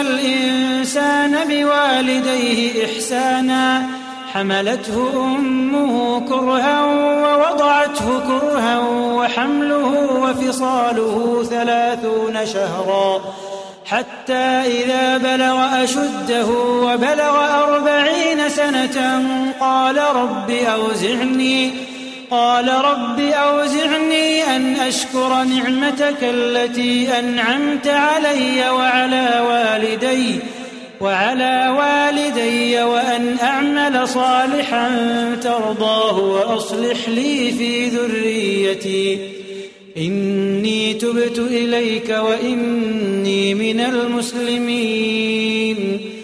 الإنسان بوالديه إحسانا حملته أمه كرها ووضعته كرها وحمله وفصاله 30 شهرا حتى إذا بلغ أشده وبلغ 40 سنة قال رب أوزعني أن أشكر نعمتك التي أنعمت علي وعلى والدي وأن أعمل صالحا ترضاه وأصلح لي في ذريتي إني تبت إليك وإني من المسلمين.